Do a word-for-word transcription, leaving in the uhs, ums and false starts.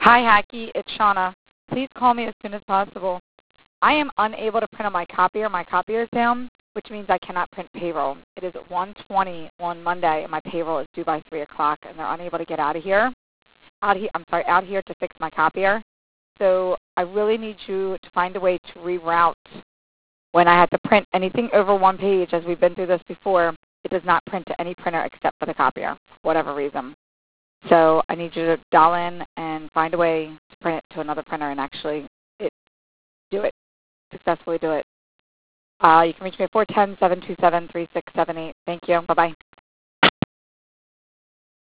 Hi, Hacky. It's Shauna. Please call me as soon as possible. I am unable to print on my copier. My copier is down, which means I cannot print payroll. It is one twenty on Monday, and my payroll is due by three o'clock, and they're unable to get out of here. Out here, I'm sorry, out here to fix my copier. So I really need you to find a way to reroute. When I have to print anything over one page, as we've been through this before, it does not print to any printer except for the copier, for whatever reason. So I need you to dial in and find a way to print it to another printer and actually it, do it, successfully do it. Uh, you can reach me at four one zero, seven two seven, three six seven eight. Thank you. Bye-bye.